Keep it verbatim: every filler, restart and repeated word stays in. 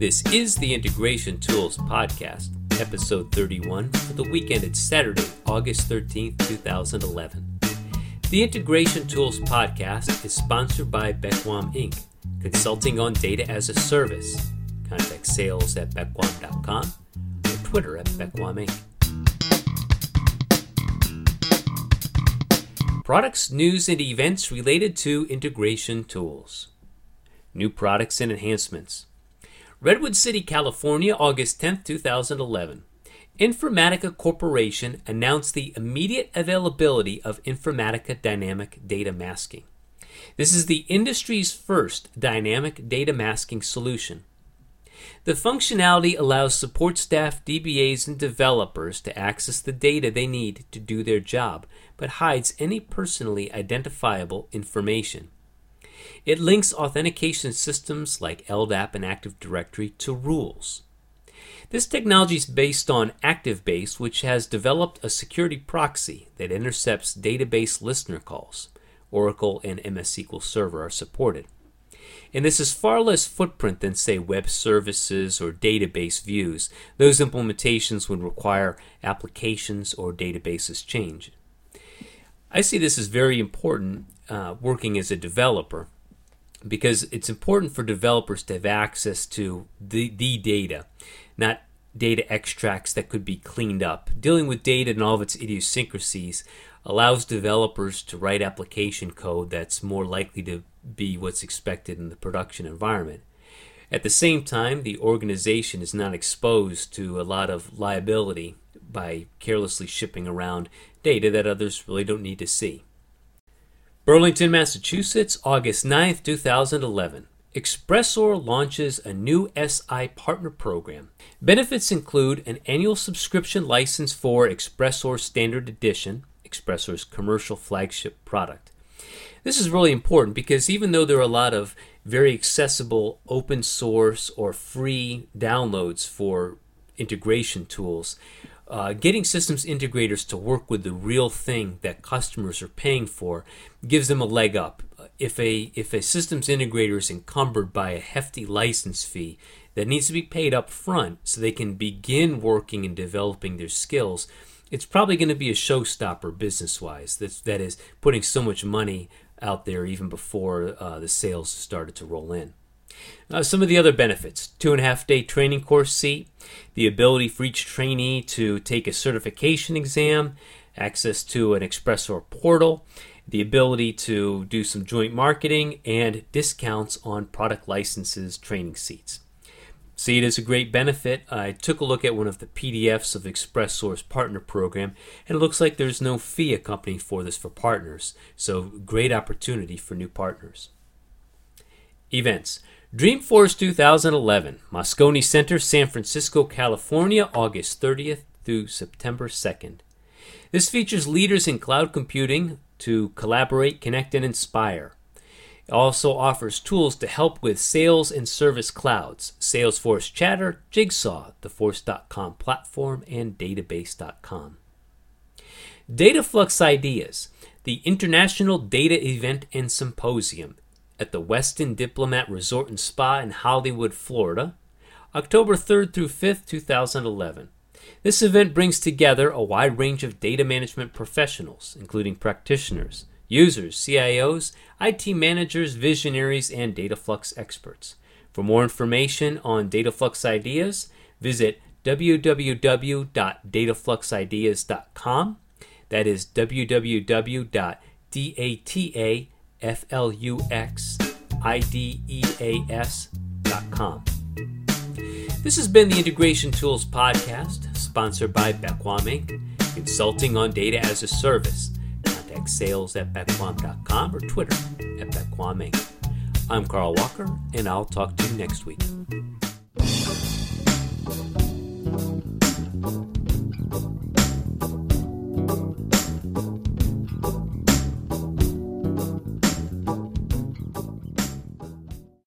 This is the Integration Tools Podcast, episode thirty-one, for the weekend. It's Saturday, August thirteenth, twenty eleven. The Integration Tools Podcast is sponsored by Bequam Incorporated, consulting on data as a service. Contact sales at bequam dot com or Twitter at Bequam Incorporated. Products, news, and events related to integration tools. New products and enhancements. Redwood City, California, August tenth, twenty eleven. Informatica Corporation announced the immediate availability of Informatica Dynamic Data Masking. This is the industry's first dynamic data masking solution. The functionality allows support staff, D B As, and developers to access the data they need to do their job, but hides any personally identifiable information. It links authentication systems like L D A P and Active Directory to rules. This technology is based on ActiveBase, which has developed a security proxy that intercepts database listener calls. Oracle and M S S Q L Server are supported. And this is far less footprint than, say, web services or database views. Those implementations would require applications or databases change. I see this as very important uh, working as a developer, because it's important for developers to have access to the, the data, not data extracts that could be cleaned up. Dealing with data and all of its idiosyncrasies allows developers to write application code that's more likely to be what's expected in the production environment. At the same time, the organization is not exposed to a lot of liability by carelessly shipping around data that others really don't need to see. Burlington, Massachusetts, August ninth, twenty eleven. Expressor launches a new S I partner program. Benefits include an annual subscription license for Expressor Standard Edition, Expressor's commercial flagship product. This is really important because even though there are a lot of very accessible open source or free downloads for integration tools, Uh, getting systems integrators to work with the real thing that customers are paying for gives them a leg up. If a if a systems integrator is encumbered by a hefty license fee that needs to be paid up front so they can begin working and developing their skills, it's probably going to be a showstopper business-wise. That's, that is putting so much money out there even before uh, the sales started to roll in. Uh, some of the other benefits: two and a half day training course seat, the ability for each trainee to take a certification exam, access to an Expressor portal, the ability to do some joint marketing, and discounts on product licenses, training seats. See it as a great benefit. I took a look at one of the P D Fs of Expressor's partner program, and it looks like there's no fee accompanying for this for partners, so great opportunity for new partners. Events: Dreamforce twenty eleven, Moscone Center, San Francisco, California, August thirtieth through September second. This features leaders in cloud computing to collaborate, connect, and inspire. It also offers tools to help with sales and service clouds: Salesforce Chatter, Jigsaw, the force dot com platform, and database dot com. Dataflux Ideas, the International Data Event and Symposium, at the Westin Diplomat Resort and Spa in Hollywood, Florida, October third through fifth, twenty eleven. This event brings together a wide range of data management professionals, including practitioners, users, C I Os, I T managers, visionaries, and Dataflux experts. For more information on Dataflux Ideas, visit w w w dot dataflux ideas dot com. That is w w w dot dataflux ideas dot com. This has been the Integration Tools Podcast, sponsored by Bequam Incorporated, consulting on data as a service. Contact sales at bequam dot com or Twitter at Bequam Incorporated. I'm Carl Walker, and I'll talk to you next week.